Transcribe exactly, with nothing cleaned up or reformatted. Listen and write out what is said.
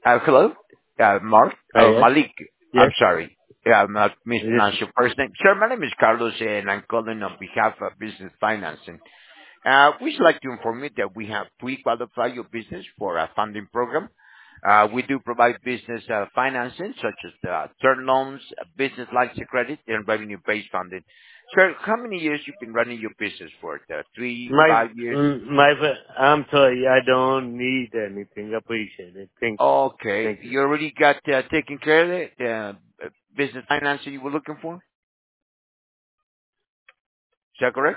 Uh, hello, uh, Mark. Uh, Oh, yes. Malik. I'm Yes. sorry. Yeah, I'm not Yes. mispronounced your first name. Sir, my name is Carlos, and I'm calling on behalf of Business Financing. Uh, we'd like to inform you that we have pre-qualified your business for a funding program. Uh, we do provide business uh, financing, such as uh, term loans, uh, business lines of credit, and revenue-based funding. Sir, how many years you've been running your business for? Uh, three, My, five years? mm, my, I'm sorry. I don't need anything. Appreciate it. Thank you. Okay. Thank you. You already got uh, taken care of it, uh, business financing you were looking for? Is that correct?